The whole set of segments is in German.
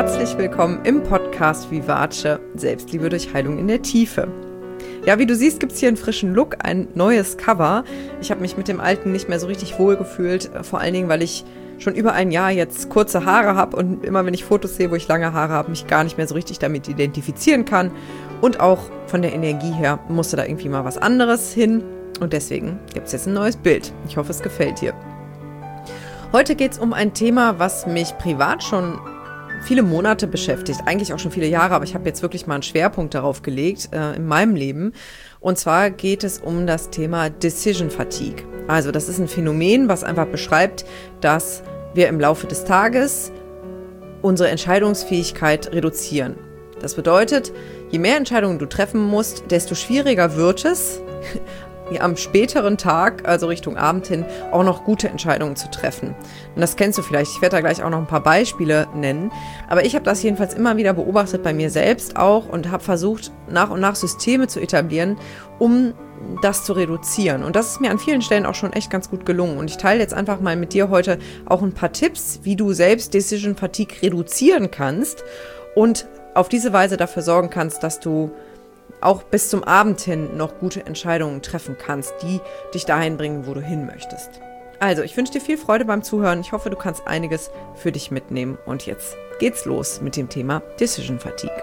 herzlich willkommen im Podcast Vivace, Selbstliebe durch Heilung in der Tiefe. Ja, wie du siehst, gibt es hier einen frischen Look, ein neues Cover. Ich habe mich mit dem alten nicht mehr so richtig wohl gefühlt, vor allen Dingen, weil ich schon über ein Jahr jetzt kurze Haare habe und immer, wenn ich Fotos sehe, wo ich lange Haare habe, mich gar nicht mehr so richtig damit identifizieren kann. Und auch von der Energie her musste da irgendwie mal was anderes hin. Und deswegen gibt es jetzt ein neues Bild. Ich hoffe, es gefällt dir. Heute geht es um ein Thema, was mich privat schon viele Monate beschäftigt, eigentlich auch schon viele Jahre, aber ich habe jetzt wirklich mal einen Schwerpunkt darauf gelegt in meinem Leben. Und zwar geht es um das Thema Decision Fatigue. Also das ist ein Phänomen, was einfach beschreibt, dass wir im Laufe des Tages unsere Entscheidungsfähigkeit reduzieren. Das bedeutet, je mehr Entscheidungen du treffen musst, desto schwieriger wird es, am späteren Tag, also Richtung Abend hin, auch noch gute Entscheidungen zu treffen. Und das kennst du vielleicht. Ich werde da gleich auch noch ein paar Beispiele nennen. Aber ich habe das jedenfalls immer wieder beobachtet bei mir selbst auch und habe versucht, nach und nach Systeme zu etablieren, um das zu reduzieren. Und das ist mir an vielen Stellen auch schon echt ganz gut gelungen. Und ich teile jetzt einfach mal mit dir heute auch ein paar Tipps, wie du selbst Decision Fatigue reduzieren kannst und auf diese Weise dafür sorgen kannst, dass du auch bis zum Abend hin noch gute Entscheidungen treffen kannst, die dich dahin bringen, wo du hin möchtest. Also, ich wünsche dir viel Freude beim Zuhören. Ich hoffe, du kannst einiges für dich mitnehmen. Und jetzt geht's los mit dem Thema Decision Fatigue.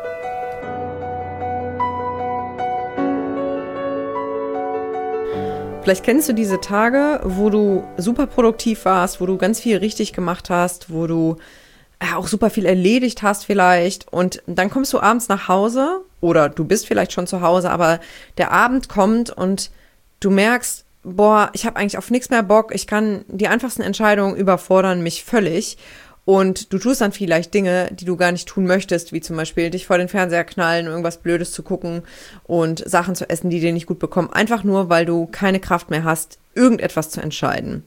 Vielleicht kennst du diese Tage, wo du super produktiv warst, wo du ganz viel richtig gemacht hast, wo du auch super viel erledigt hast vielleicht und dann kommst du abends nach Hause oder du bist vielleicht schon zu Hause, aber der Abend kommt und du merkst, boah, ich habe eigentlich auf nichts mehr Bock, ich kann die einfachsten Entscheidungen überfordern mich völlig und du tust dann vielleicht Dinge, die du gar nicht tun möchtest, wie zum Beispiel dich vor den Fernseher knallen, irgendwas Blödes zu gucken und Sachen zu essen, die dir nicht gut bekommen, einfach nur, weil du keine Kraft mehr hast, irgendetwas zu entscheiden.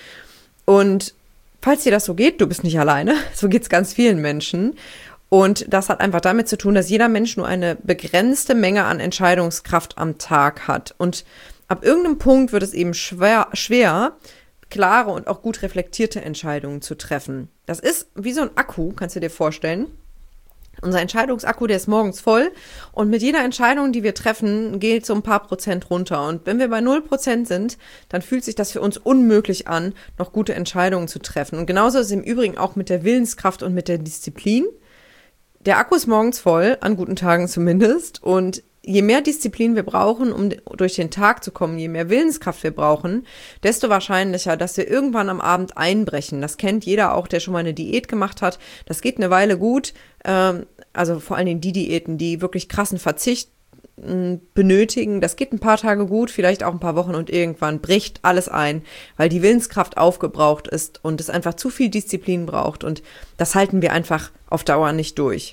Und falls dir das so geht, du bist nicht alleine, so geht es ganz vielen Menschen. Und das hat einfach damit zu tun, dass jeder Mensch nur eine begrenzte Menge an Entscheidungskraft am Tag hat. Und ab irgendeinem Punkt wird es eben schwer, klare und auch gut reflektierte Entscheidungen zu treffen. Das ist wie so ein Akku, kannst du dir vorstellen. Unser Entscheidungsakku, der ist morgens voll und mit jeder Entscheidung, die wir treffen, geht so ein paar Prozent runter. Und wenn wir bei 0% sind, dann fühlt sich das für uns unmöglich an, noch gute Entscheidungen zu treffen. Und genauso ist es im Übrigen auch mit der Willenskraft und mit der Disziplin. Der Akku ist morgens voll, an guten Tagen zumindest. Und je mehr Disziplin wir brauchen, um durch den Tag zu kommen, je mehr Willenskraft wir brauchen, desto wahrscheinlicher, dass wir irgendwann am Abend einbrechen. Das kennt jeder auch, der schon mal eine Diät gemacht hat. Das geht eine Weile gut, also vor allen Dingen die Diäten, die wirklich krassen Verzicht benötigen. Das geht ein paar Tage gut, vielleicht auch ein paar Wochen und irgendwann bricht alles ein, weil die Willenskraft aufgebraucht ist und es einfach zu viel Disziplin braucht und das halten wir einfach auf Dauer nicht durch.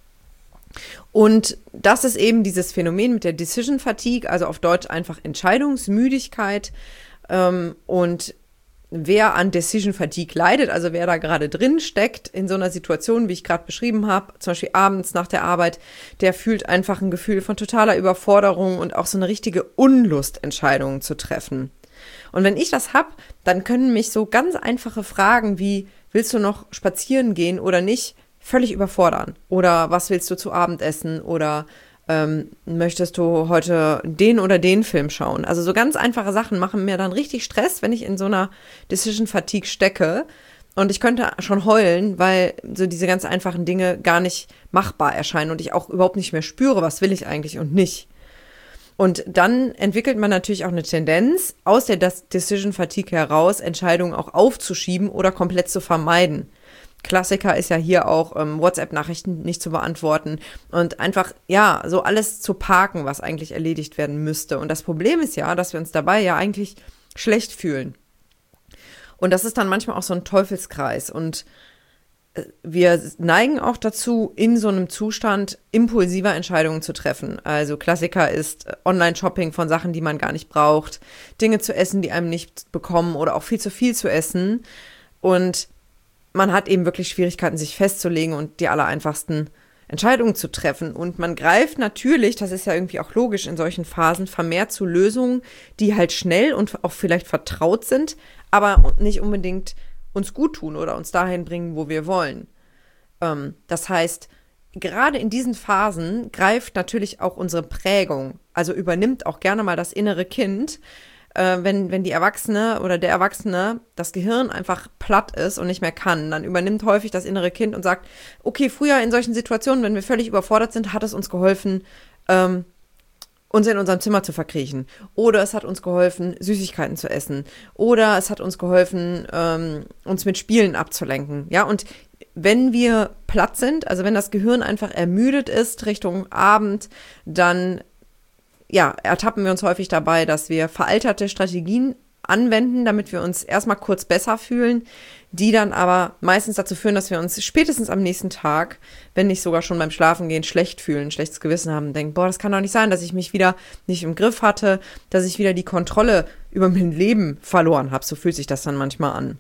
Und das ist eben dieses Phänomen mit der Decision Fatigue, also auf Deutsch einfach Entscheidungsmüdigkeit. Und wer an Decision Fatigue leidet, also wer da gerade drin steckt in so einer Situation, wie ich gerade beschrieben habe, zum Beispiel abends nach der Arbeit, der fühlt einfach ein Gefühl von totaler Überforderung und auch so eine richtige Unlust, Entscheidungen zu treffen. Und wenn ich das habe, dann können mich so ganz einfache Fragen wie, willst du noch spazieren gehen oder nicht, völlig überfordern. Oder was willst du zu Abend essen? Oder möchtest du heute den oder den Film schauen? Also so ganz einfache Sachen machen mir dann richtig Stress, wenn ich in so einer Decision Fatigue stecke. Und ich könnte schon heulen, weil so diese ganz einfachen Dinge gar nicht machbar erscheinen und ich auch überhaupt nicht mehr spüre, was will ich eigentlich und nicht. Und dann entwickelt man natürlich auch eine Tendenz, aus der Decision Fatigue heraus Entscheidungen auch aufzuschieben oder komplett zu vermeiden. Klassiker ist ja hier auch WhatsApp-Nachrichten nicht zu beantworten und einfach, ja, so alles zu parken, was eigentlich erledigt werden müsste. Und das Problem ist ja, dass wir uns dabei ja eigentlich schlecht fühlen. Und das ist dann manchmal auch so ein Teufelskreis. Und wir neigen auch dazu, in so einem Zustand impulsiver Entscheidungen zu treffen. Also Klassiker ist Online-Shopping von Sachen, die man gar nicht braucht, Dinge zu essen, die einem nicht bekommen oder auch viel zu viel zu essen. Und man hat eben wirklich Schwierigkeiten, sich festzulegen und die allereinfachsten Entscheidungen zu treffen. Und man greift natürlich, das ist ja irgendwie auch logisch in solchen Phasen, vermehrt zu Lösungen, die halt schnell und auch vielleicht vertraut sind, aber nicht unbedingt uns gut tun oder uns dahin bringen, wo wir wollen. Das heißt, gerade in diesen Phasen greift natürlich auch unsere Prägung, also übernimmt auch gerne mal das innere Kind, wenn die Erwachsene oder der Erwachsene das Gehirn einfach platt ist und nicht mehr kann, dann übernimmt häufig das innere Kind und sagt, okay, früher in solchen Situationen, wenn wir völlig überfordert sind, hat es uns geholfen, uns in unserem Zimmer zu verkriechen. Oder es hat uns geholfen, Süßigkeiten zu essen. Oder es hat uns geholfen, uns mit Spielen abzulenken. Ja, und wenn wir platt sind, also wenn das Gehirn einfach ermüdet ist Richtung Abend, dann ertappen wir uns häufig dabei, dass wir veralterte Strategien anwenden, damit wir uns erstmal kurz besser fühlen, die dann aber meistens dazu führen, dass wir uns spätestens am nächsten Tag, wenn nicht sogar schon beim Schlafengehen, schlecht fühlen, schlechtes Gewissen haben und denken, boah, das kann doch nicht sein, dass ich mich wieder nicht im Griff hatte, dass ich wieder die Kontrolle über mein Leben verloren habe. So fühlt sich das dann manchmal an.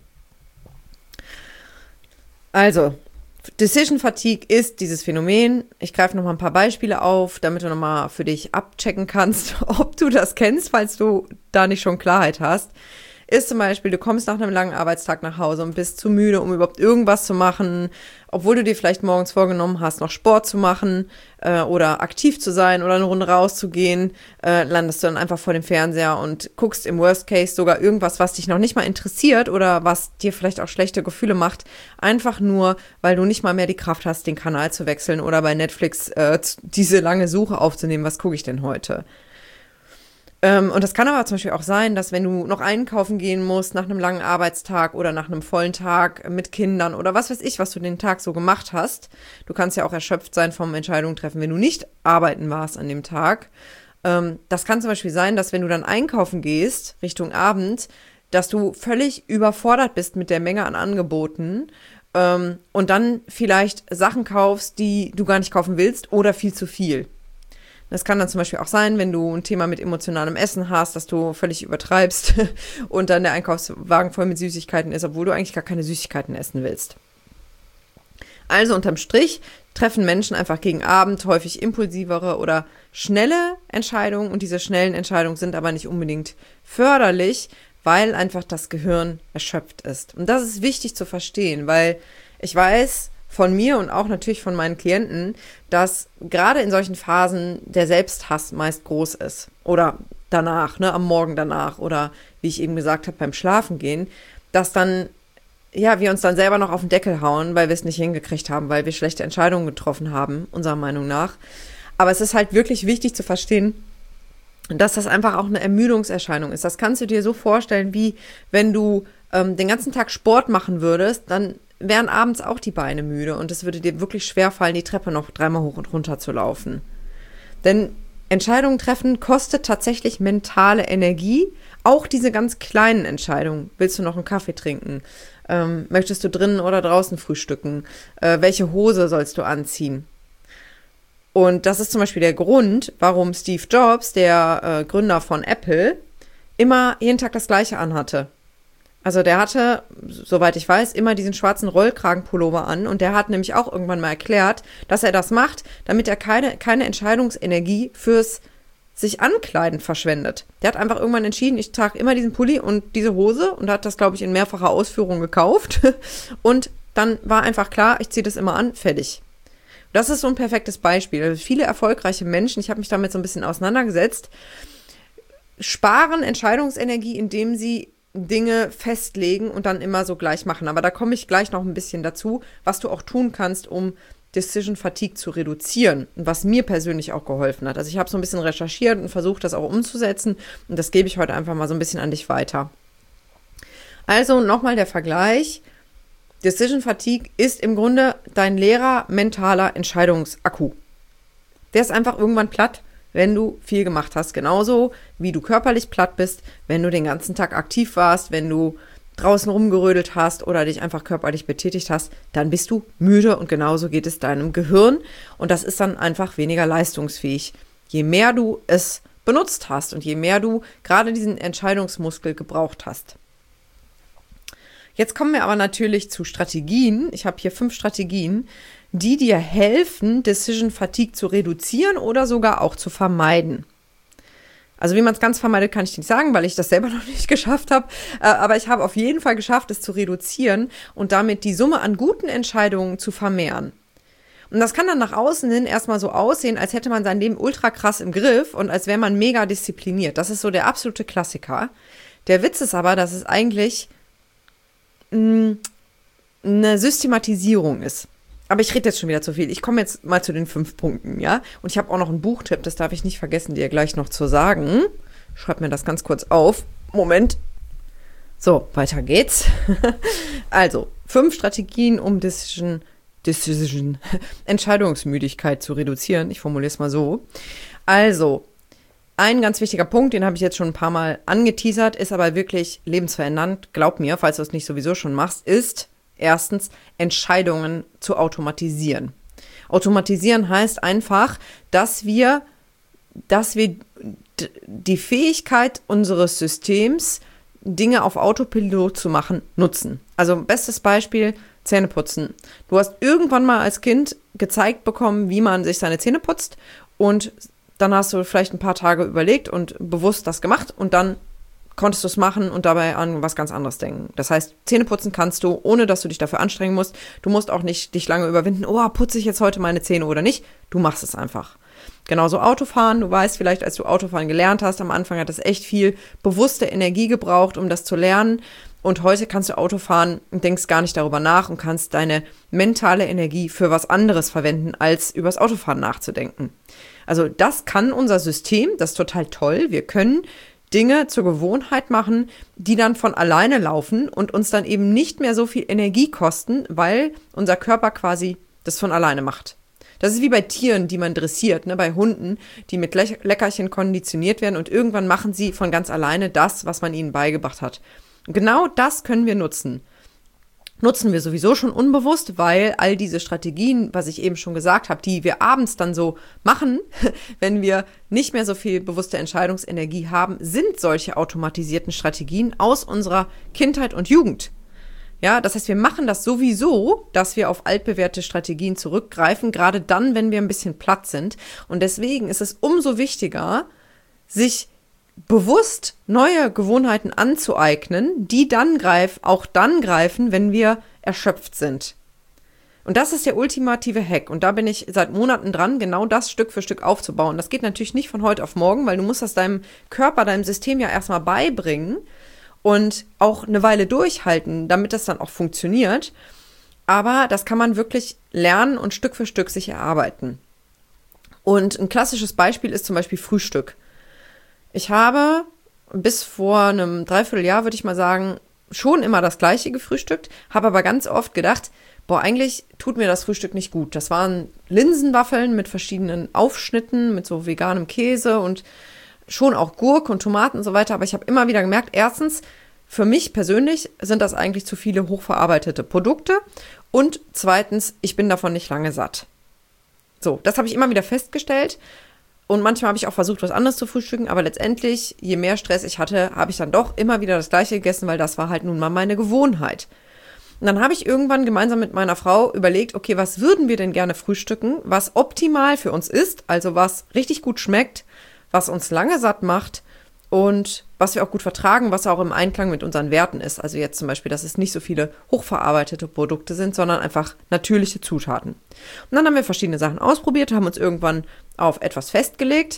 Also, Decision Fatigue ist dieses Phänomen. Ich greife nochmal ein paar Beispiele auf, damit du nochmal für dich abchecken kannst, ob du das kennst, falls du da nicht schon Klarheit hast. Ist zum Beispiel, du kommst nach einem langen Arbeitstag nach Hause und bist zu müde, um überhaupt irgendwas zu machen, obwohl du dir vielleicht morgens vorgenommen hast, noch Sport zu machen oder aktiv zu sein oder eine Runde rauszugehen, landest du dann einfach vor dem Fernseher und guckst im Worst Case sogar irgendwas, was dich noch nicht mal interessiert oder was dir vielleicht auch schlechte Gefühle macht, einfach nur, weil du nicht mal mehr die Kraft hast, den Kanal zu wechseln oder bei Netflix diese lange Suche aufzunehmen, was gucke ich denn heute? Und das kann aber zum Beispiel auch sein, dass wenn du noch einkaufen gehen musst nach einem langen Arbeitstag oder nach einem vollen Tag mit Kindern oder was weiß ich, was du den Tag so gemacht hast. Du kannst ja auch erschöpft sein vom Entscheidungen treffen, wenn du nicht arbeiten warst an dem Tag. Das kann zum Beispiel sein, dass wenn du dann einkaufen gehst, Richtung Abend, dass du völlig überfordert bist mit der Menge an Angeboten und dann vielleicht Sachen kaufst, die du gar nicht kaufen willst oder viel zu viel. Das kann dann zum Beispiel auch sein, wenn du ein Thema mit emotionalem Essen hast, dass du völlig übertreibst und dann der Einkaufswagen voll mit Süßigkeiten ist, obwohl du eigentlich gar keine Süßigkeiten essen willst. Also unterm Strich treffen Menschen einfach gegen Abend häufig impulsivere oder schnelle Entscheidungen und diese schnellen Entscheidungen sind aber nicht unbedingt förderlich, weil einfach das Gehirn erschöpft ist. Und das ist wichtig zu verstehen, weil ich weiß von mir und auch natürlich von meinen Klienten, dass gerade in solchen Phasen der Selbsthass meist groß ist. Oder danach, am Morgen danach oder wie ich eben gesagt habe, beim Schlafengehen, dass dann, wir uns dann selber noch auf den Deckel hauen, weil wir es nicht hingekriegt haben, weil wir schlechte Entscheidungen getroffen haben, unserer Meinung nach. Aber es ist halt wirklich wichtig zu verstehen, dass das einfach auch eine Ermüdungserscheinung ist. Das kannst du dir so vorstellen, wie wenn du den ganzen Tag Sport machen würdest, dann wären abends auch die Beine müde und es würde dir wirklich schwerfallen, die Treppe noch 3-mal hoch und runter zu laufen. Denn Entscheidungen treffen kostet tatsächlich mentale Energie, auch diese ganz kleinen Entscheidungen. Willst du noch einen Kaffee trinken? Möchtest du drinnen oder draußen frühstücken? Welche Hose sollst du anziehen? Und das ist zum Beispiel der Grund, warum Steve Jobs, der Gründer von Apple, immer jeden Tag das Gleiche anhatte. Also der hatte, soweit ich weiß, immer diesen schwarzen Rollkragenpullover an und der hat nämlich auch irgendwann mal erklärt, dass er das macht, damit er keine Entscheidungsenergie fürs sich ankleiden verschwendet. Der hat einfach irgendwann entschieden, ich trage immer diesen Pulli und diese Hose und hat das, glaube ich, in mehrfacher Ausführung gekauft und dann war einfach klar, ich ziehe das immer an, fertig. Das ist so ein perfektes Beispiel. Also viele erfolgreiche Menschen, ich habe mich damit so ein bisschen auseinandergesetzt, sparen Entscheidungsenergie, indem sie Dinge festlegen und dann immer so gleich machen. Aber da komme ich gleich noch ein bisschen dazu, was du auch tun kannst, um Decision Fatigue zu reduzieren und was mir persönlich auch geholfen hat. Also ich habe so ein bisschen recherchiert und versucht, das auch umzusetzen und das gebe ich heute einfach mal so ein bisschen an dich weiter. Also nochmal der Vergleich. Decision Fatigue ist im Grunde dein leerer mentaler Entscheidungsakku. Der ist einfach irgendwann platt, wenn du viel gemacht hast. Genauso wie du körperlich platt bist, wenn du den ganzen Tag aktiv warst, wenn du draußen rumgerödelt hast oder dich einfach körperlich betätigt hast, dann bist du müde und genauso geht es deinem Gehirn und das ist dann einfach weniger leistungsfähig. Je mehr du es benutzt hast und je mehr du gerade diesen Entscheidungsmuskel gebraucht hast. Jetzt kommen wir aber natürlich zu Strategien. Ich habe hier 5 Strategien, die dir helfen, Decision Fatigue zu reduzieren oder sogar auch zu vermeiden. Also wie man es ganz vermeidet, kann ich nicht sagen, weil ich das selber noch nicht geschafft habe. Aber ich habe auf jeden Fall geschafft, es zu reduzieren und damit die Summe an guten Entscheidungen zu vermehren. Und das kann dann nach außen hin erstmal so aussehen, als hätte man sein Leben ultra krass im Griff und als wäre man mega diszipliniert. Das ist so der absolute Klassiker. Der Witz ist aber, dass es eigentlich eine Systematisierung ist. Aber ich rede jetzt schon wieder zu viel. Ich komme jetzt mal zu den 5 Punkten, ja? Und ich habe auch noch einen Buchtipp, das darf ich nicht vergessen, dir gleich noch zu sagen. Schreib mir das ganz kurz auf. Moment. So, weiter geht's. Also, 5 Strategien, um Entscheidungsmüdigkeit zu reduzieren. Ich formuliere es mal so. Also, ein ganz wichtiger Punkt, den habe ich jetzt schon ein paar Mal angeteasert, ist aber wirklich lebensverändernd. Glaub mir, falls du es nicht sowieso schon machst, ist erstens Entscheidungen zu automatisieren. Automatisieren heißt einfach, dass wir die Fähigkeit unseres Systems, Dinge auf Autopilot zu machen, nutzen. Also bestes Beispiel, Zähne putzen. Du hast irgendwann mal als Kind gezeigt bekommen, wie man sich seine Zähne putzt und dann hast du vielleicht ein paar Tage überlegt und bewusst das gemacht und dann konntest du es machen und dabei an was ganz anderes denken. Das heißt, Zähne putzen kannst du, ohne dass du dich dafür anstrengen musst. Du musst auch nicht dich lange überwinden, oh, putze ich jetzt heute meine Zähne oder nicht. Du machst es einfach. Genauso Autofahren. Du weißt vielleicht, als du Autofahren gelernt hast, am Anfang hat es echt viel bewusste Energie gebraucht, um das zu lernen. Und heute kannst du Auto fahren und denkst gar nicht darüber nach und kannst deine mentale Energie für was anderes verwenden, als übers Autofahren nachzudenken. Also das kann unser System, das ist total toll. Wir können Dinge zur Gewohnheit machen, die dann von alleine laufen und uns dann eben nicht mehr so viel Energie kosten, weil unser Körper quasi das von alleine macht. Das ist wie bei Tieren, die man dressiert, ne? Bei Hunden, die mit Leckerchen konditioniert werden und irgendwann machen sie von ganz alleine das, was man ihnen beigebracht hat. Genau das können wir nutzen. Nutzen wir sowieso schon unbewusst, weil all diese Strategien, was ich eben schon gesagt habe, die wir abends dann so machen, wenn wir nicht mehr so viel bewusste Entscheidungsenergie haben, sind solche automatisierten Strategien aus unserer Kindheit und Jugend. Ja, das heißt, wir machen das sowieso, dass wir auf altbewährte Strategien zurückgreifen, gerade dann, wenn wir ein bisschen platt sind. Und deswegen ist es umso wichtiger, sich bewusst neue Gewohnheiten anzueignen, die dann greifen, wenn wir erschöpft sind. Und das ist der ultimative Hack. Und da bin ich seit Monaten dran, genau das Stück für Stück aufzubauen. Das geht natürlich nicht von heute auf morgen, weil du musst das deinem Körper, deinem System ja erstmal beibringen und auch eine Weile durchhalten, damit das dann auch funktioniert. Aber das kann man wirklich lernen und Stück für Stück sich erarbeiten. Und ein klassisches Beispiel ist zum Beispiel Frühstück. Ich habe bis vor einem Dreivierteljahr, würde ich mal sagen, schon immer das Gleiche gefrühstückt, habe aber ganz oft gedacht, eigentlich tut mir das Frühstück nicht gut. Das waren Linsenwaffeln mit verschiedenen Aufschnitten, mit so veganem Käse und schon auch Gurke und Tomaten und so weiter. Aber ich habe immer wieder gemerkt, erstens, für mich persönlich sind das eigentlich zu viele hochverarbeitete Produkte und zweitens, ich bin davon nicht lange satt. So, das habe ich immer wieder festgestellt. Und manchmal habe ich auch versucht, was anderes zu frühstücken, aber letztendlich, je mehr Stress ich hatte, habe ich dann doch immer wieder das Gleiche gegessen, weil das war halt nun mal meine Gewohnheit. Und dann habe ich irgendwann gemeinsam mit meiner Frau überlegt, okay, was würden wir denn gerne frühstücken, was optimal für uns ist, also was richtig gut schmeckt, was uns lange satt macht und was wir auch gut vertragen, was auch im Einklang mit unseren Werten ist. Also jetzt zum Beispiel, dass es nicht so viele hochverarbeitete Produkte sind, sondern einfach natürliche Zutaten. Und dann haben wir verschiedene Sachen ausprobiert, haben uns irgendwann auf etwas festgelegt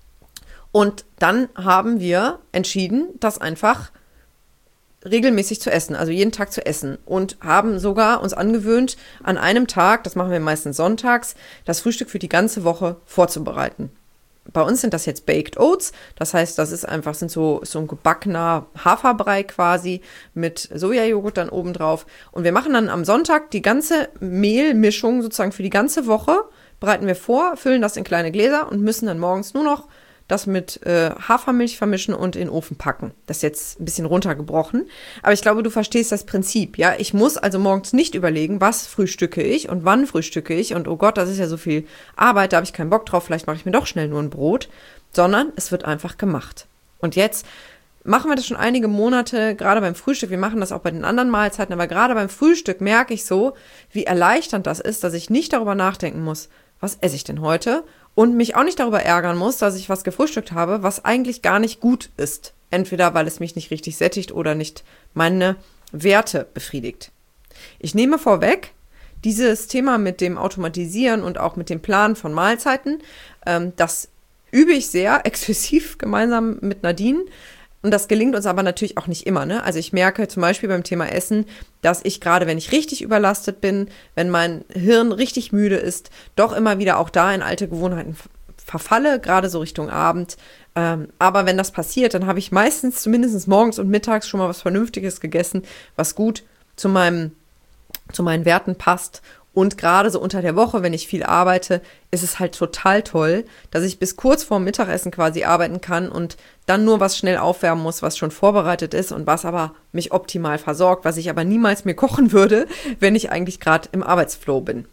und dann haben wir entschieden, das einfach regelmäßig zu essen, also jeden Tag zu essen und haben sogar uns angewöhnt, an einem Tag, das machen wir meistens sonntags, das Frühstück für die ganze Woche vorzubereiten. Bei uns sind das jetzt Baked Oats, das heißt, das ist einfach, sind so ein gebackener Haferbrei quasi mit Sojajoghurt dann oben drauf. Und wir machen dann am Sonntag die ganze Mehlmischung sozusagen für die ganze Woche, bereiten wir vor, füllen das in kleine Gläser und müssen dann morgens nur noch das mit Hafermilch vermischen und in den Ofen packen. Das ist jetzt ein bisschen runtergebrochen. Aber ich glaube, du verstehst das Prinzip. Ja, ich muss also morgens nicht überlegen, was frühstücke ich und wann frühstücke ich. Und oh Gott, das ist ja so viel Arbeit, da habe ich keinen Bock drauf. Vielleicht mache ich mir doch schnell nur ein Brot. Sondern es wird einfach gemacht. Und jetzt machen wir das schon einige Monate, gerade beim Frühstück. Wir machen das auch bei den anderen Mahlzeiten. Aber gerade beim Frühstück merke ich so, wie erleichternd das ist, dass ich nicht darüber nachdenken muss, was esse ich denn heute? und mich auch nicht darüber ärgern muss, dass ich was gefrühstückt habe, was eigentlich gar nicht gut ist. Entweder weil es mich nicht richtig sättigt oder nicht meine Werte befriedigt. Ich nehme vorweg, dieses Thema mit dem Automatisieren und auch mit dem Planen von Mahlzeiten, das übe ich sehr exzessiv gemeinsam mit Nadine. Und das gelingt uns aber natürlich auch nicht immer, ne? Also ich merke zum Beispiel beim Thema Essen, dass ich gerade, wenn ich richtig überlastet bin, wenn mein Hirn richtig müde ist, doch immer wieder auch da in alte Gewohnheiten verfalle, gerade so Richtung Abend. Aber wenn das passiert, dann habe ich meistens zumindest morgens und mittags schon mal was Vernünftiges gegessen, was gut zu meinen Werten passt. Und gerade so unter der Woche, wenn ich viel arbeite, ist es halt total toll, dass ich bis kurz vorm Mittagessen quasi arbeiten kann und dann nur was schnell aufwärmen muss, was schon vorbereitet ist und was aber mich optimal versorgt, was ich aber niemals mir kochen würde, wenn ich eigentlich gerade im Arbeitsflow bin.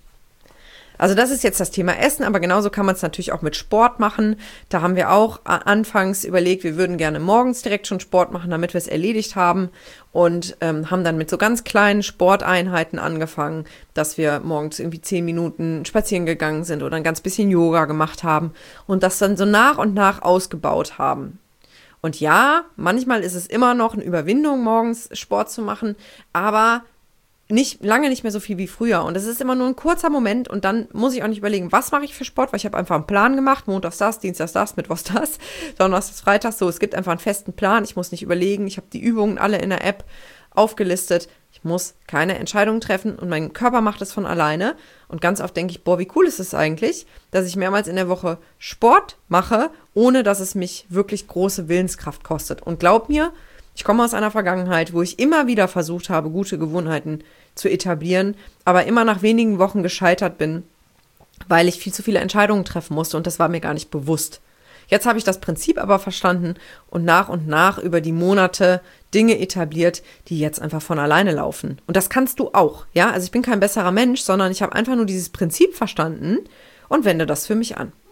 Also das ist jetzt das Thema Essen, aber genauso kann man es natürlich auch mit Sport machen. Da haben wir auch anfangs überlegt, wir würden gerne morgens direkt schon Sport machen, damit wir es erledigt haben und haben dann mit so ganz kleinen Sporteinheiten angefangen, dass wir morgens irgendwie 10 Minuten spazieren gegangen sind oder ein ganz bisschen Yoga gemacht haben und das dann so nach und nach ausgebaut haben. Und ja, manchmal ist es immer noch eine Überwindung, morgens Sport zu machen, aber lange nicht mehr so viel wie früher. Und es ist immer nur ein kurzer Moment und dann muss ich auch nicht überlegen, was mache ich für Sport, weil ich habe einfach einen Plan gemacht, montags das, dienstags das, mittwochs das, donnerstags, freitags so. Es gibt einfach einen festen Plan, ich muss nicht überlegen, ich habe die Übungen alle in der App aufgelistet. Ich muss keine Entscheidungen treffen und mein Körper macht es von alleine. Und ganz oft denke ich, boah, wie cool ist es eigentlich, dass ich mehrmals in der Woche Sport mache, ohne dass es mich wirklich große Willenskraft kostet. Und glaub mir, ich komme aus einer Vergangenheit, wo ich immer wieder versucht habe, gute Gewohnheiten zu etablieren, aber immer nach wenigen Wochen gescheitert bin, weil ich viel zu viele Entscheidungen treffen musste und das war mir gar nicht bewusst. Jetzt habe ich das Prinzip aber verstanden und nach über die Monate Dinge etabliert, die jetzt einfach von alleine laufen. Und das kannst du auch, ja? Also ich bin kein besserer Mensch, sondern ich habe einfach nur dieses Prinzip verstanden und wende das für mich an.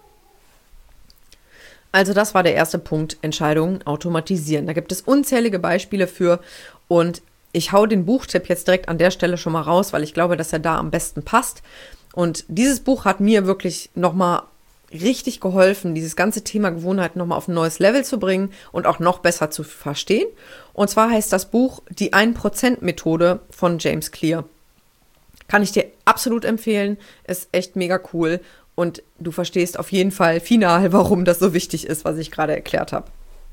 Also das war der erste Punkt, Entscheidungen automatisieren. Da gibt es unzählige Beispiele für und ich hau den Buchtipp jetzt direkt an der Stelle schon mal raus, weil ich glaube, dass er da am besten passt. Und dieses Buch hat mir wirklich nochmal richtig geholfen, dieses ganze Thema Gewohnheiten nochmal auf ein neues Level zu bringen und auch noch besser zu verstehen. Und zwar heißt das Buch Die 1%-Methode von James Clear. Kann ich dir absolut empfehlen, ist echt mega cool. Und du verstehst auf jeden Fall final, warum das so wichtig ist, was ich gerade erklärt habe.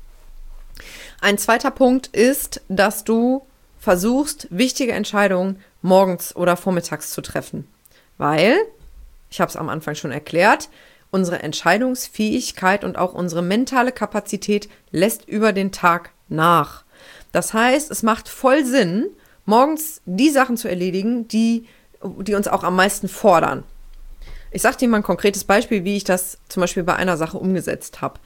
Ein zweiter Punkt ist, dass du versuchst, wichtige Entscheidungen morgens oder vormittags zu treffen. Weil, ich habe es am Anfang schon erklärt, unsere Entscheidungsfähigkeit und auch unsere mentale Kapazität lässt über den Tag nach. Das heißt, es macht voll Sinn, morgens die Sachen zu erledigen, die uns auch am meisten fordern. Ich sage dir mal ein konkretes Beispiel, wie ich das zum Beispiel bei einer Sache umgesetzt habe.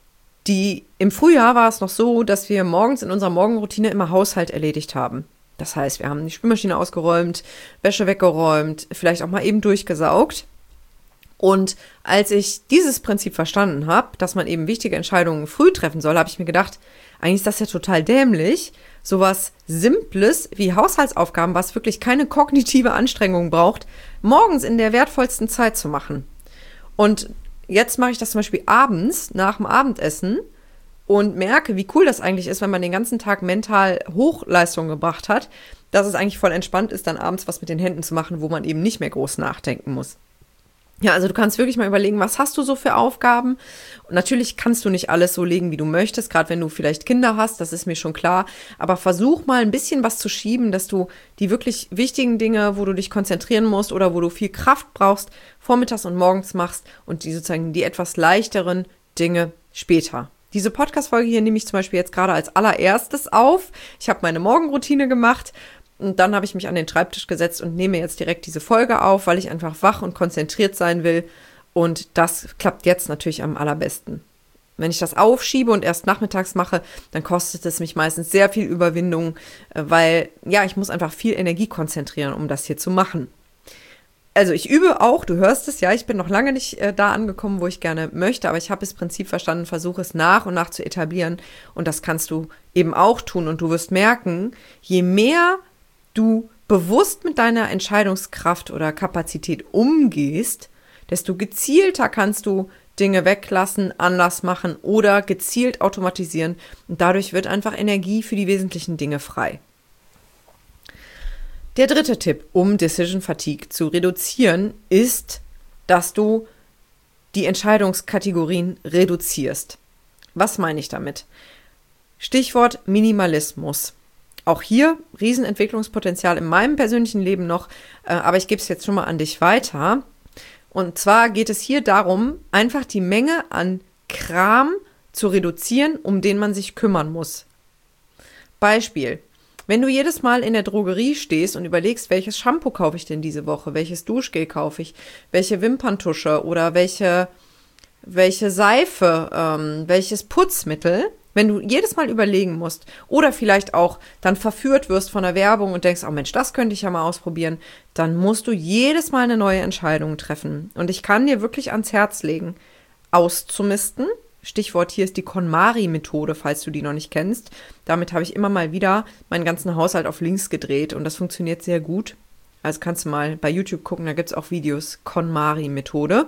Im Frühjahr war es noch so, dass wir morgens in unserer Morgenroutine immer Haushalt erledigt haben. Das heißt, wir haben die Spülmaschine ausgeräumt, Wäsche weggeräumt, vielleicht auch mal eben durchgesaugt. Und als ich dieses Prinzip verstanden habe, dass man eben wichtige Entscheidungen früh treffen soll, habe ich mir gedacht, eigentlich ist das ja total dämlich, sowas Simples wie Haushaltsaufgaben, was wirklich keine kognitive Anstrengung braucht, morgens in der wertvollsten Zeit zu machen. Und jetzt mache ich das zum Beispiel abends nach dem Abendessen und merke, wie cool das eigentlich ist, wenn man den ganzen Tag mental Hochleistung gebracht hat, dass es eigentlich voll entspannt ist, dann abends was mit den Händen zu machen, wo man eben nicht mehr groß nachdenken muss. Ja, also du kannst wirklich mal überlegen, was hast du so für Aufgaben? Und natürlich kannst du nicht alles so legen, wie du möchtest, gerade wenn du vielleicht Kinder hast, das ist mir schon klar. Aber versuch mal ein bisschen was zu schieben, dass du die wirklich wichtigen Dinge, wo du dich konzentrieren musst oder wo du viel Kraft brauchst, vormittags und morgens machst und die sozusagen die etwas leichteren Dinge später. Diese Podcast-Folge hier nehme ich zum Beispiel jetzt gerade als allererstes auf. Ich habe meine Morgenroutine gemacht. Und dann habe ich mich an den Schreibtisch gesetzt und nehme jetzt direkt diese Folge auf, weil ich einfach wach und konzentriert sein will. Und das klappt jetzt natürlich am allerbesten. Wenn ich das aufschiebe und erst nachmittags mache, dann kostet es mich meistens sehr viel Überwindung, weil ja, ich muss einfach viel Energie konzentrieren, um das hier zu machen. Also ich übe auch, du hörst es, ja, ich bin noch lange nicht da angekommen, wo ich gerne möchte, aber ich habe das Prinzip verstanden, versuche es nach und nach zu etablieren. Und das kannst du eben auch tun. Und du wirst merken, je mehr du bewusst mit deiner Entscheidungskraft oder Kapazität umgehst, desto gezielter kannst du Dinge weglassen, anders machen oder gezielt automatisieren. Und dadurch wird einfach Energie für die wesentlichen Dinge frei. Der dritte Tipp, um Decision Fatigue zu reduzieren, ist, dass du die Entscheidungskategorien reduzierst. Was meine ich damit? Stichwort Minimalismus. Auch hier Riesenentwicklungspotenzial in meinem persönlichen Leben noch, aber ich gebe es jetzt schon mal an dich weiter. Und zwar geht es hier darum, einfach die Menge an Kram zu reduzieren, um den man sich kümmern muss. Beispiel: Wenn du jedes Mal in der Drogerie stehst und überlegst, welches Shampoo kaufe ich denn diese Woche, welches Duschgel kaufe ich, welche Wimperntusche oder welche Seife, welches Putzmittel, wenn du jedes Mal überlegen musst oder vielleicht auch dann verführt wirst von der Werbung und denkst, oh Mensch, das könnte ich ja mal ausprobieren, dann musst du jedes Mal eine neue Entscheidung treffen. Und ich kann dir wirklich ans Herz legen, auszumisten. Stichwort hier ist die KonMari-Methode, falls du die noch nicht kennst. Damit habe ich immer mal wieder meinen ganzen Haushalt auf links gedreht und das funktioniert sehr gut. Also kannst du mal bei YouTube gucken, da gibt es auch Videos, KonMari-Methode.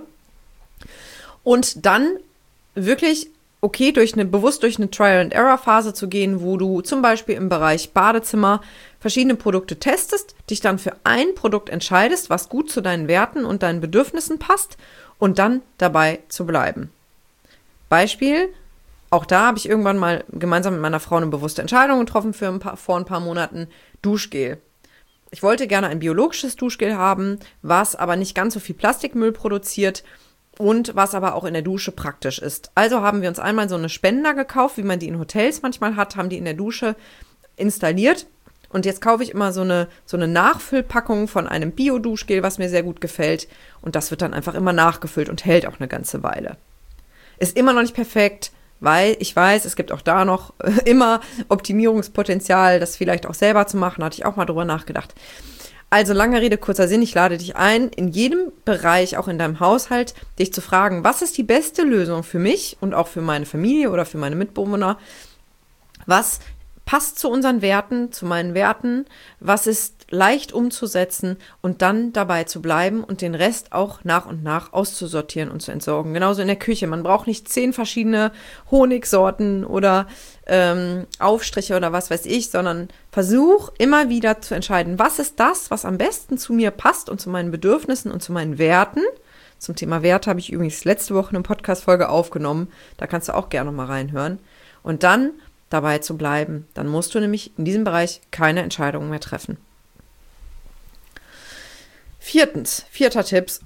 Und dann wirklich, okay, bewusst durch eine Trial-and-Error-Phase zu gehen, wo du zum Beispiel im Bereich Badezimmer verschiedene Produkte testest, dich dann für ein Produkt entscheidest, was gut zu deinen Werten und deinen Bedürfnissen passt und dann dabei zu bleiben. Beispiel, auch da habe ich irgendwann mal gemeinsam mit meiner Frau eine bewusste Entscheidung getroffen vor ein paar Monaten, Duschgel. Ich wollte gerne ein biologisches Duschgel haben, was aber nicht ganz so viel Plastikmüll produziert und was aber auch in der Dusche praktisch ist. Also haben wir uns einmal so eine Spender gekauft, wie man die in Hotels manchmal hat, haben die in der Dusche installiert. Und jetzt kaufe ich immer so eine Nachfüllpackung von einem Bio-Duschgel, was mir sehr gut gefällt. Und das wird dann einfach immer nachgefüllt und hält auch eine ganze Weile. Ist immer noch nicht perfekt, weil ich weiß, es gibt auch da noch immer Optimierungspotenzial, das vielleicht auch selber zu machen, hatte ich auch mal drüber nachgedacht. Also lange Rede, kurzer Sinn, ich lade dich ein, in jedem Bereich, auch in deinem Haushalt, dich zu fragen, was ist die beste Lösung für mich und auch für meine Familie oder für meine Mitbewohner? Was passt zu unseren Werten, zu meinen Werten? Was ist leicht umzusetzen und dann dabei zu bleiben und den Rest auch nach und nach auszusortieren und zu entsorgen? Genauso in der Küche. Man braucht nicht 10 verschiedene Honigsorten oder Aufstriche oder was weiß ich, sondern versuch immer wieder zu entscheiden, was ist das, was am besten zu mir passt und zu meinen Bedürfnissen und zu meinen Werten. Zum Thema Werte habe ich übrigens letzte Woche eine Podcast-Folge aufgenommen. Da kannst du auch gerne mal reinhören. Und dann dabei zu bleiben. Dann musst du nämlich in diesem Bereich keine Entscheidungen mehr treffen. Vierter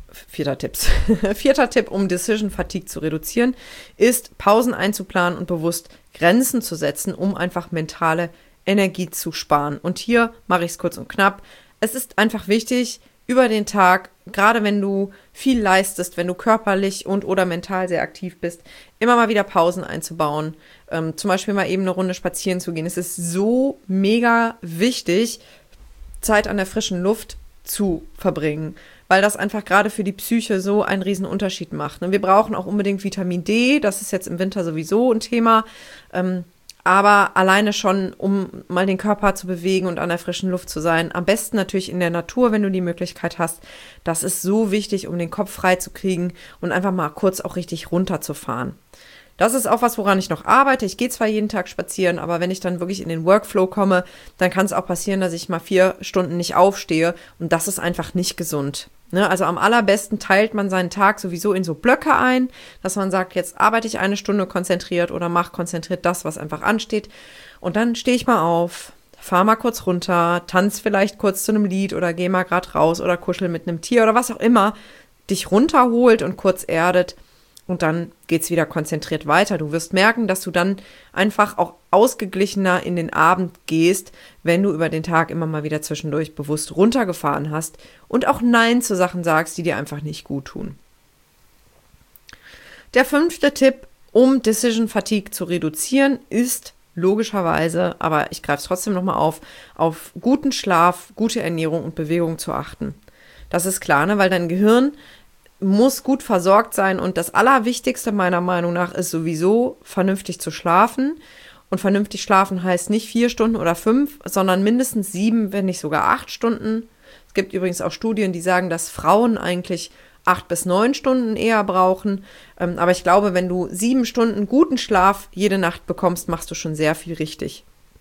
Tipp, um Decision Fatigue zu reduzieren, ist, Pausen einzuplanen und bewusst Grenzen zu setzen, um einfach mentale Energie zu sparen. Und hier mache ich es kurz und knapp. Es ist einfach wichtig, über den Tag, gerade wenn du viel leistest, wenn du körperlich und oder mental sehr aktiv bist, immer mal wieder Pausen einzubauen. Zum Beispiel mal eben eine Runde spazieren zu gehen. Es ist so mega wichtig, Zeit an der frischen Luft zu verbringen, weil das einfach gerade für die Psyche so einen riesen Unterschied macht. Und wir brauchen auch unbedingt Vitamin D, das ist jetzt im Winter sowieso ein Thema, aber alleine schon, um mal den Körper zu bewegen und an der frischen Luft zu sein, am besten natürlich in der Natur, wenn du die Möglichkeit hast. Das ist so wichtig, um den Kopf frei zu kriegen und einfach mal kurz auch richtig runterzufahren. Das ist auch was, woran ich noch arbeite. Ich gehe zwar jeden Tag spazieren, aber wenn ich dann wirklich in den Workflow komme, dann kann es auch passieren, dass ich mal 4 Stunden nicht aufstehe und das ist einfach nicht gesund. Ne? Also am allerbesten teilt man seinen Tag sowieso in so Blöcke ein, dass man sagt, jetzt arbeite ich 1 Stunde konzentriert oder mache konzentriert das, was einfach ansteht und dann stehe ich mal auf, fahr mal kurz runter, tanz vielleicht kurz zu einem Lied oder geh mal gerade raus oder kuschel mit einem Tier oder was auch immer dich runterholt und kurz erdet. Und dann geht's wieder konzentriert weiter. Du wirst merken, dass du dann einfach auch ausgeglichener in den Abend gehst, wenn du über den Tag immer mal wieder zwischendurch bewusst runtergefahren hast und auch Nein zu Sachen sagst, die dir einfach nicht gut tun. Der 5. Tipp, um Decision Fatigue zu reduzieren, ist logischerweise, aber ich greife es trotzdem nochmal auf guten Schlaf, gute Ernährung und Bewegung zu achten. Das ist klar, ne? Weil dein Gehirn muss gut versorgt sein und das Allerwichtigste meiner Meinung nach ist sowieso, vernünftig zu schlafen. Und vernünftig schlafen heißt nicht 4 Stunden oder 5, sondern mindestens 7, wenn nicht sogar 8 Stunden. Es gibt übrigens auch Studien, die sagen, dass Frauen eigentlich 8 bis 9 Stunden eher brauchen. Aber ich glaube, wenn du 7 Stunden guten Schlaf jede Nacht bekommst, machst du schon sehr viel richtig.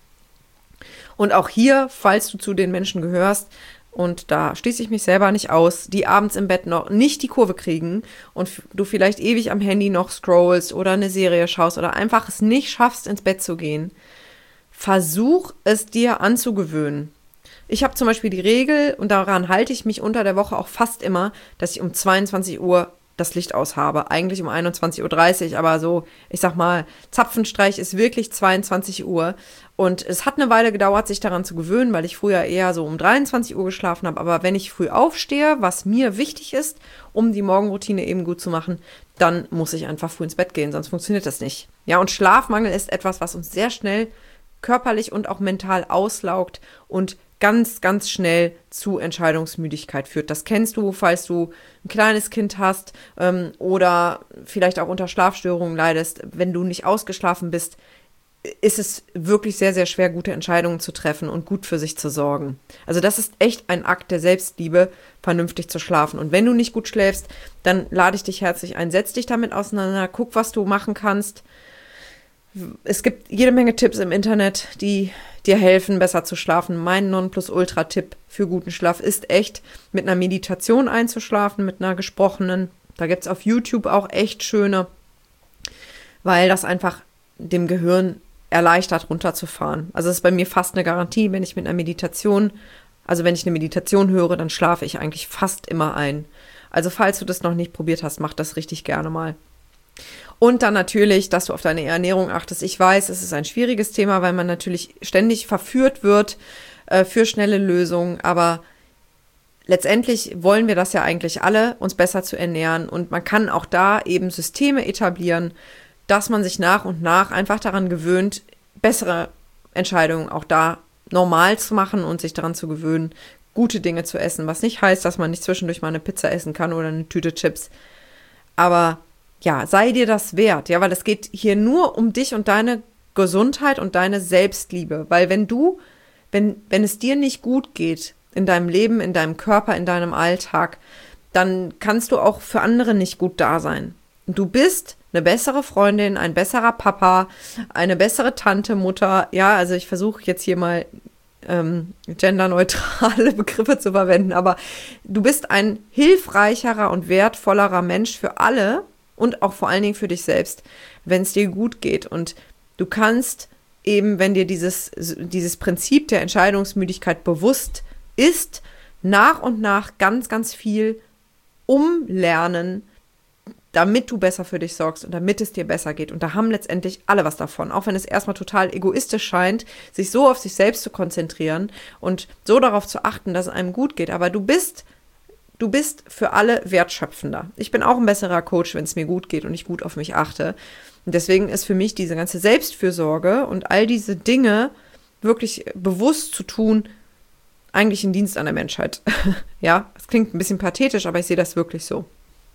Und auch hier, falls du zu den Menschen gehörst, und da schließe ich mich selber nicht aus, die abends im Bett noch nicht die Kurve kriegen und du vielleicht ewig am Handy noch scrollst oder eine Serie schaust oder einfach es nicht schaffst, ins Bett zu gehen, versuch es dir anzugewöhnen. Ich habe zum Beispiel die Regel, und daran halte ich mich unter der Woche auch fast immer, dass ich um 22 Uhr das Licht aus habe. Eigentlich um 21:30 Uhr, aber so, ich sag mal, Zapfenstreich ist wirklich 22 Uhr. Und es hat eine Weile gedauert, sich daran zu gewöhnen, weil ich früher eher so um 23 Uhr geschlafen habe. Aber wenn ich früh aufstehe, was mir wichtig ist, um die Morgenroutine eben gut zu machen, dann muss ich einfach früh ins Bett gehen, sonst funktioniert das nicht. Ja, und Schlafmangel ist etwas, was uns sehr schnell körperlich und auch mental auslaugt und ganz, ganz schnell zu Entscheidungsmüdigkeit führt. Das kennst du, falls du ein kleines Kind hast oder vielleicht auch unter Schlafstörungen leidest. Wenn du nicht ausgeschlafen bist, ist es wirklich sehr, sehr schwer, gute Entscheidungen zu treffen und gut für sich zu sorgen. Also das ist echt ein Akt der Selbstliebe, vernünftig zu schlafen. Und wenn du nicht gut schläfst, dann lade ich dich herzlich ein. Setz dich damit auseinander, guck, was du machen kannst. Es gibt jede Menge Tipps im Internet, die dir helfen, besser zu schlafen. Mein Nonplusultra-Tipp für guten Schlaf ist echt, mit einer Meditation einzuschlafen, mit einer gesprochenen. Da gibt es auf YouTube auch echt schöne, weil das einfach dem Gehirn erleichtert, runterzufahren. Also es ist bei mir fast eine Garantie, wenn ich eine Meditation höre, dann schlafe ich eigentlich fast immer ein. Also falls du das noch nicht probiert hast, mach das richtig gerne mal. Und dann natürlich, dass du auf deine Ernährung achtest. Ich weiß, es ist ein schwieriges Thema, weil man natürlich ständig verführt wird für schnelle Lösungen, aber letztendlich wollen wir das ja eigentlich alle, uns besser zu ernähren, und man kann auch da eben Systeme etablieren, dass man sich nach und nach einfach daran gewöhnt, bessere Entscheidungen auch da normal zu machen und sich daran zu gewöhnen, gute Dinge zu essen, was nicht heißt, dass man nicht zwischendurch mal eine Pizza essen kann oder eine Tüte Chips, aber ja, sei dir das wert, ja, weil es geht hier nur um dich und deine Gesundheit und deine Selbstliebe, weil wenn es dir nicht gut geht in deinem Leben, in deinem Körper, in deinem Alltag, dann kannst du auch für andere nicht gut da sein. Und du bist eine bessere Freundin, ein besserer Papa, eine bessere Tante, Mutter, ja, also ich versuche jetzt hier mal genderneutrale Begriffe zu verwenden, aber du bist ein hilfreicherer und wertvollerer Mensch für alle, und auch vor allen Dingen für dich selbst, wenn es dir gut geht. Und du kannst eben, wenn dir dieses Prinzip der Entscheidungsmüdigkeit bewusst ist, nach und nach ganz, ganz viel umlernen, damit du besser für dich sorgst und damit es dir besser geht. Und da haben letztendlich alle was davon. Auch wenn es erstmal total egoistisch scheint, sich so auf sich selbst zu konzentrieren und so darauf zu achten, dass es einem gut geht. Aber du bist für alle wertschöpfender. Ich bin auch ein besserer Coach, wenn es mir gut geht und ich gut auf mich achte. Und deswegen ist für mich diese ganze Selbstfürsorge und all diese Dinge wirklich bewusst zu tun, eigentlich ein Dienst an der Menschheit. Ja, es klingt ein bisschen pathetisch, aber ich sehe das wirklich so.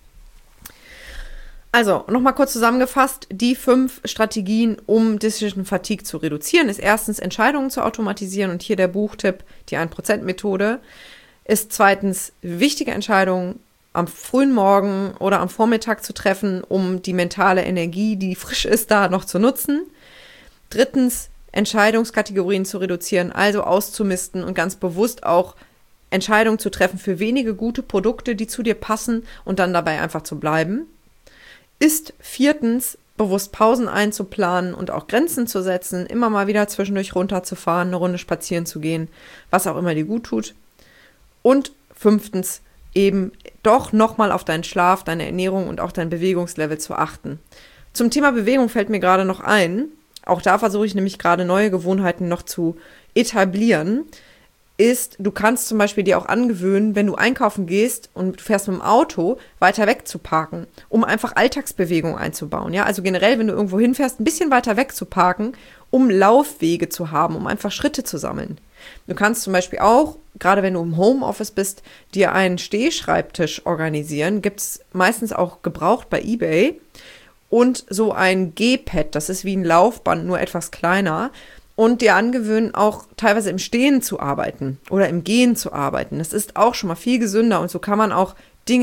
Also, nochmal kurz zusammengefasst, die 5 Strategien, um Decision Fatigue zu reduzieren, ist erstens, Entscheidungen zu automatisieren, und hier der Buchtipp, die 1%-Methode. Ist zweitens, wichtige Entscheidungen am frühen Morgen oder am Vormittag zu treffen, um die mentale Energie, die frisch ist, da noch zu nutzen. Drittens, Entscheidungskategorien zu reduzieren, also auszumisten und ganz bewusst auch Entscheidungen zu treffen für wenige gute Produkte, die zu dir passen, und dann dabei einfach zu bleiben. Ist viertens, bewusst Pausen einzuplanen und auch Grenzen zu setzen, immer mal wieder zwischendurch runterzufahren, eine Runde spazieren zu gehen, was auch immer dir gut tut. Und 5. eben doch nochmal auf deinen Schlaf, deine Ernährung und auch dein Bewegungslevel zu achten. Zum Thema Bewegung fällt mir gerade noch ein, auch da versuche ich nämlich gerade neue Gewohnheiten noch zu etablieren, du kannst zum Beispiel dir auch angewöhnen, wenn du einkaufen gehst und du fährst mit dem Auto, weiter weg zu parken, um einfach Alltagsbewegung einzubauen. Ja, also generell, wenn du irgendwo hinfährst, ein bisschen weiter weg zu parken, um Laufwege zu haben, um einfach Schritte zu sammeln. Du kannst zum Beispiel auch, gerade wenn du im Homeoffice bist, dir einen Stehschreibtisch organisieren. Gibt es meistens auch gebraucht bei eBay. Und so ein Gehpad, das ist wie ein Laufband, nur etwas kleiner. Und dir angewöhnen, auch teilweise im Stehen zu arbeiten oder im Gehen zu arbeiten. Das ist auch schon mal viel gesünder, und so kann man auch Dinge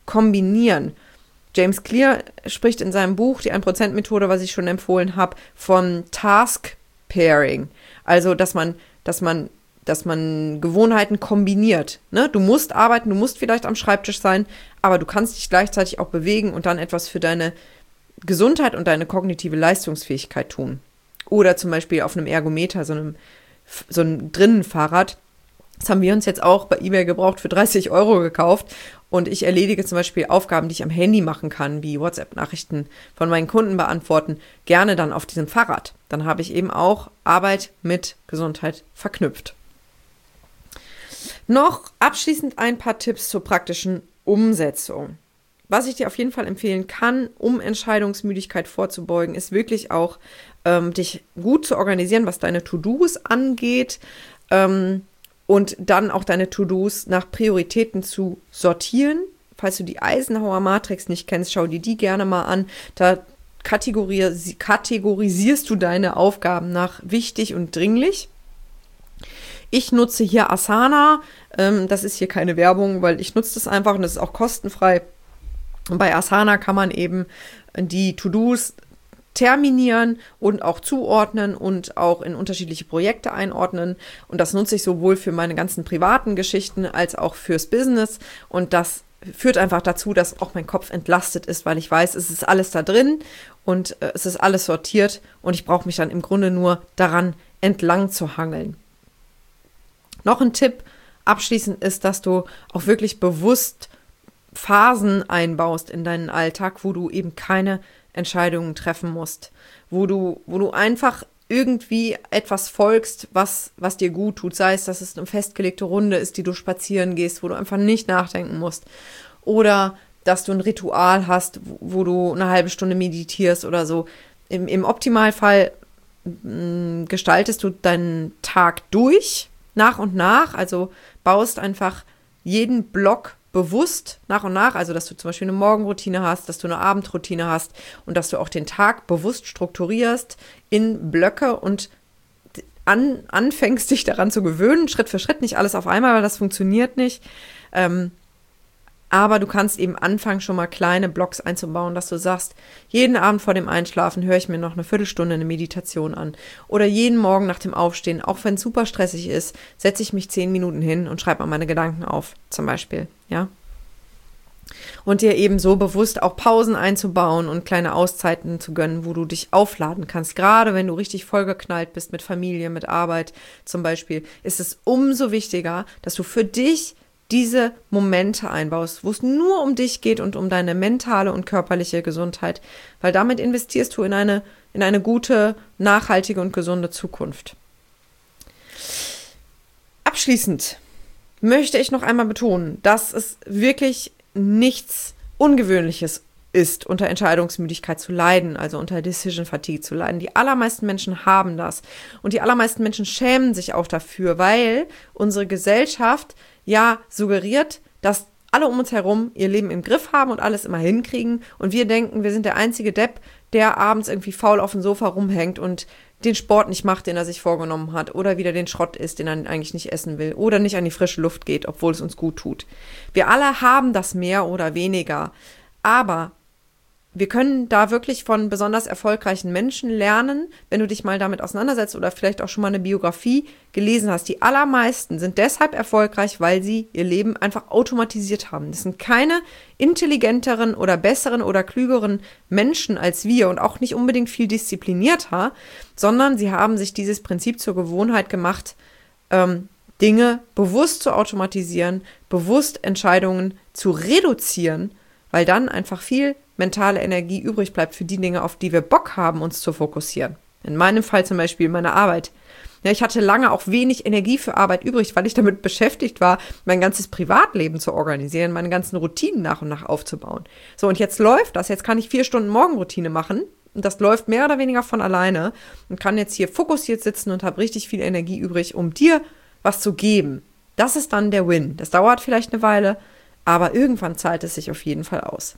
kombinieren. James Clear spricht in seinem Buch, die 1%-Methode, was ich schon empfohlen habe, von Task Pairing. Also, dass man Gewohnheiten kombiniert. Ne? Du musst arbeiten, du musst vielleicht am Schreibtisch sein, aber du kannst dich gleichzeitig auch bewegen und dann etwas für deine Gesundheit und deine kognitive Leistungsfähigkeit tun. Oder zum Beispiel auf einem Ergometer, so ein Drinnenfahrrad. Das haben wir uns jetzt auch bei eBay gebraucht für 30 € gekauft. Und ich erledige zum Beispiel Aufgaben, die ich am Handy machen kann, wie WhatsApp-Nachrichten von meinen Kunden beantworten, gerne dann auf diesem Fahrrad. Dann habe ich eben auch Arbeit mit Gesundheit verknüpft. Noch abschließend ein paar Tipps zur praktischen Umsetzung. Was ich dir auf jeden Fall empfehlen kann, um Entscheidungsmüdigkeit vorzubeugen, ist wirklich auch, dich gut zu organisieren, was deine To-Dos angeht, und dann auch deine To-Dos nach Prioritäten zu sortieren. Falls du die Eisenhower Matrix nicht kennst, schau dir die gerne mal an. Da kategorisierst du deine Aufgaben nach wichtig und dringlich. Ich nutze hier Asana. Das ist hier keine Werbung, weil ich nutze das einfach und das ist auch kostenfrei. Und bei Asana kann man eben die To-Dos terminieren und auch zuordnen und auch in unterschiedliche Projekte einordnen. Und das nutze ich sowohl für meine ganzen privaten Geschichten als auch fürs Business. Und das führt einfach dazu, dass auch mein Kopf entlastet ist, weil ich weiß, es ist alles da drin und es ist alles sortiert und ich brauche mich dann im Grunde nur daran entlang zu hangeln. Noch ein Tipp abschließend ist, dass du auch wirklich bewusst Phasen einbaust in deinen Alltag, wo du eben keine Entscheidungen treffen musst, wo du einfach irgendwie etwas folgst, was dir gut tut, sei es, dass es eine festgelegte Runde ist, die du spazieren gehst, wo du einfach nicht nachdenken musst, oder dass du ein Ritual hast, wo du eine halbe Stunde meditierst oder so. Im Optimalfall gestaltest du deinen Tag durch, nach und nach, also baust einfach jeden Block bewusst nach und nach, also dass du zum Beispiel eine Morgenroutine hast, dass du eine Abendroutine hast und dass du auch den Tag bewusst strukturierst in Blöcke und anfängst, dich daran zu gewöhnen, Schritt für Schritt, nicht alles auf einmal, weil das funktioniert nicht. Aber du kannst eben anfangen, schon mal kleine Blocks einzubauen, dass du sagst, jeden Abend vor dem Einschlafen höre ich mir noch eine Viertelstunde eine Meditation an. Oder jeden Morgen nach dem Aufstehen, auch wenn es super stressig ist, setze ich mich 10 Minuten hin und schreibe mal meine Gedanken auf, zum Beispiel, ja. Und dir eben so bewusst auch Pausen einzubauen und kleine Auszeiten zu gönnen, wo du dich aufladen kannst. Gerade wenn du richtig vollgeknallt bist mit Familie, mit Arbeit zum Beispiel, ist es umso wichtiger, dass du für dich diese Momente einbaust, wo es nur um dich geht und um deine mentale und körperliche Gesundheit, weil damit investierst du in eine gute, nachhaltige und gesunde Zukunft. Abschließend möchte ich noch einmal betonen, dass es wirklich nichts Ungewöhnliches ist, unter Entscheidungsmüdigkeit zu leiden, also unter Decision Fatigue zu leiden. Die allermeisten Menschen haben das und die allermeisten Menschen schämen sich auch dafür, weil unsere Gesellschaft ja suggeriert, dass alle um uns herum ihr Leben im Griff haben und alles immer hinkriegen und wir denken, wir sind der einzige Depp, der abends irgendwie faul auf dem Sofa rumhängt und den Sport nicht macht, den er sich vorgenommen hat oder wieder den Schrott isst, den er eigentlich nicht essen will oder nicht an die frische Luft geht, obwohl es uns gut tut. Wir alle haben das mehr oder weniger, aber wir können da wirklich von besonders erfolgreichen Menschen lernen, wenn du dich mal damit auseinandersetzt oder vielleicht auch schon mal eine Biografie gelesen hast. Die allermeisten sind deshalb erfolgreich, weil sie ihr Leben einfach automatisiert haben. Das sind keine intelligenteren oder besseren oder klügeren Menschen als wir und auch nicht unbedingt viel disziplinierter, sondern sie haben sich dieses Prinzip zur Gewohnheit gemacht, Dinge bewusst zu automatisieren, bewusst Entscheidungen zu reduzieren, weil dann einfach viel mentale Energie übrig bleibt für die Dinge, auf die wir Bock haben, uns zu fokussieren. In meinem Fall zum Beispiel meine Arbeit. Ja, ich hatte lange auch wenig Energie für Arbeit übrig, weil ich damit beschäftigt war, mein ganzes Privatleben zu organisieren, meine ganzen Routinen nach und nach aufzubauen. So, und jetzt läuft das. Jetzt kann ich 4 Stunden Morgenroutine machen. Und das läuft mehr oder weniger von alleine. Und kann jetzt hier fokussiert sitzen und habe richtig viel Energie übrig, um dir was zu geben. Das ist dann der Win. Das dauert vielleicht eine Weile, aber irgendwann zahlt es sich auf jeden Fall aus.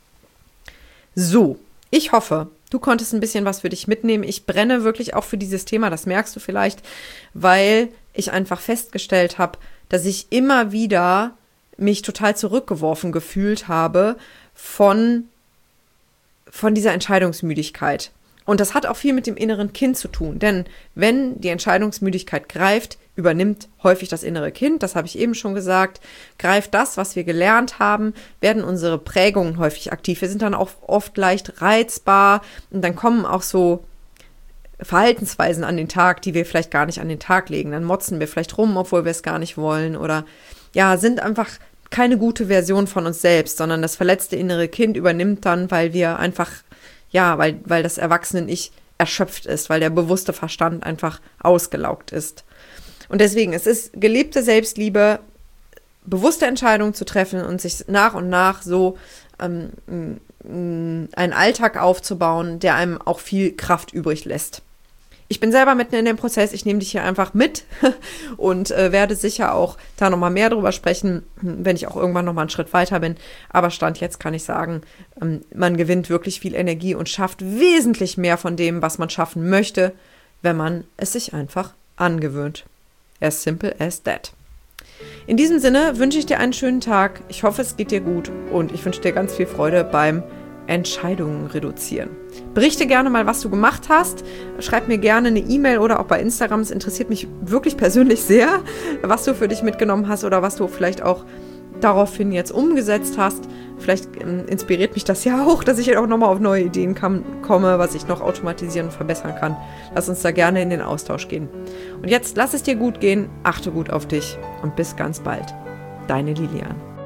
So, ich hoffe, du konntest ein bisschen was für dich mitnehmen. Ich brenne wirklich auch für dieses Thema, das merkst du vielleicht, weil ich einfach festgestellt habe, dass ich immer wieder mich total zurückgeworfen gefühlt habe von dieser Entscheidungsmüdigkeit. Und das hat auch viel mit dem inneren Kind zu tun, denn wenn die Entscheidungsmüdigkeit greift, übernimmt häufig das innere Kind, das habe ich eben schon gesagt, greift das, was wir gelernt haben, werden unsere Prägungen häufig aktiv. Wir sind dann auch oft leicht reizbar und dann kommen auch so Verhaltensweisen an den Tag, die wir vielleicht gar nicht an den Tag legen. Dann motzen wir vielleicht rum, obwohl wir es gar nicht wollen oder ja, sind einfach keine gute Version von uns selbst, sondern das verletzte innere Kind übernimmt dann, weil wir einfach, ja, weil das Erwachsenen-Ich erschöpft ist, weil der bewusste Verstand einfach ausgelaugt ist. Und deswegen, es ist gelebte Selbstliebe, bewusste Entscheidungen zu treffen und sich nach und nach so einen Alltag aufzubauen, der einem auch viel Kraft übrig lässt. Ich bin selber mitten in dem Prozess, ich nehme dich hier einfach mit und werde sicher auch da nochmal mehr drüber sprechen, wenn ich auch irgendwann nochmal einen Schritt weiter bin. Aber Stand jetzt kann ich sagen, man gewinnt wirklich viel Energie und schafft wesentlich mehr von dem, was man schaffen möchte, wenn man es sich einfach angewöhnt. As simple as that. In diesem Sinne wünsche ich dir einen schönen Tag. Ich hoffe, es geht dir gut und ich wünsche dir ganz viel Freude beim Entscheidungen reduzieren. Berichte gerne mal, was du gemacht hast. Schreib mir gerne eine E-Mail oder auch bei Instagram. Es interessiert mich wirklich persönlich sehr, was du für dich mitgenommen hast oder was du vielleicht auch daraufhin jetzt umgesetzt hast. Vielleicht inspiriert mich das ja auch, dass ich auch nochmal auf neue Ideen komme, was ich noch automatisieren und verbessern kann. Lass uns da gerne in den Austausch gehen. Und jetzt lass es dir gut gehen, achte gut auf dich und bis ganz bald. Deine Lilian.